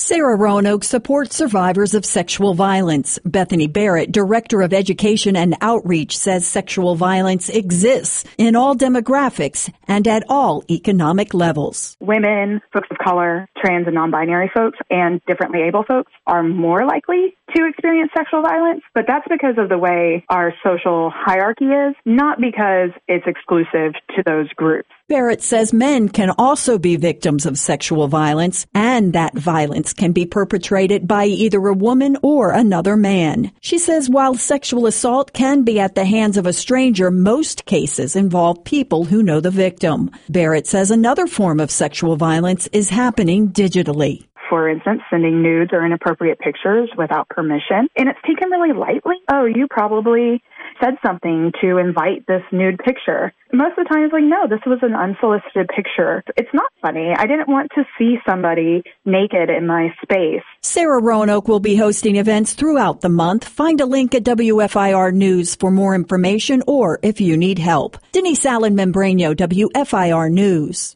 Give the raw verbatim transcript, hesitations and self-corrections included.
Sarah Roanoke supports survivors of sexual violence. Bethany Barrett, Director of Education and Outreach, says sexual violence exists in all demographics and at all economic levels. Women, folks of color, trans and non-binary folks, and differently able folks are more likely to experience sexual violence, but that's because of the way our social hierarchy is, not because it's exclusive to those groups. Barrett says men can also be victims of sexual violence, and that violence can be perpetrated by either a woman or another man. She says while sexual assault can be at the hands of a stranger, most cases involve people who know the victim. Barrett says another form of sexual violence is happening digitally. For instance, sending nudes or inappropriate pictures without permission. And it's taken really lightly. Oh, you probably said something to invite this nude picture. Most of the time it's like, no, this was an unsolicited picture. It's not funny. I didn't want to see somebody naked in my space. Sarah Roanoke will be hosting events throughout the month. Find a link at W F I R News for more information or if you need help. Denise Allen Membrano, W F I R News.